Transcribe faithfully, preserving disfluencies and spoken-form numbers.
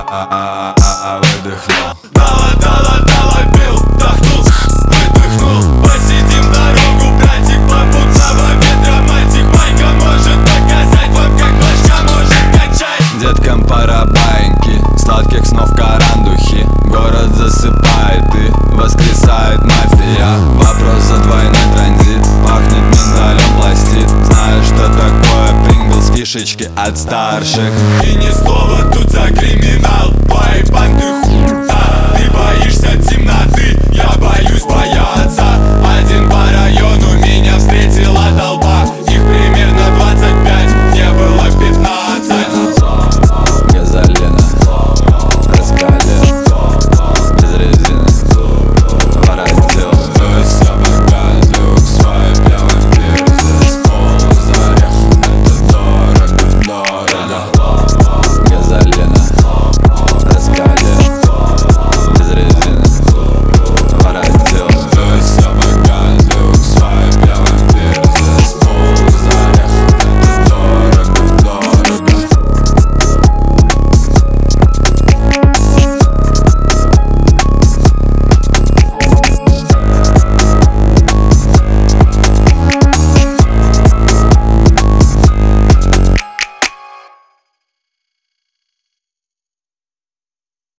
а-а-а-а-а выдохнул. Дала, дала, дала, пил, вдохнул, выдохнул. Посидим дорогу, братик, попутного ветра, мальчик. Майка может показать вам, как башка может качать. Деткам пора баиньки, сладких снов карандухи. Город засыпает и воскресает мафия. Вопрос за двойной транзит, пахнет миндалем пластит. Знаешь, что такое Принглс, фишечки от старших. И ни слова